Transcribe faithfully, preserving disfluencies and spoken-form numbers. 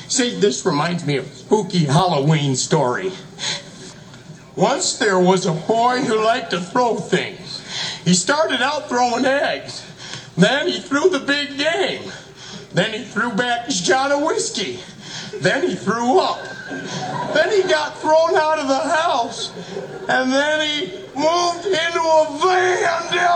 See, this reminds me of a spooky Halloween story. Once there was a boy who liked to throw things. He started out throwing eggs. Then he threw the big game. Then he threw back his shot of whiskey. Then he threw up. Then he got thrown out of the house. And then he moved into a van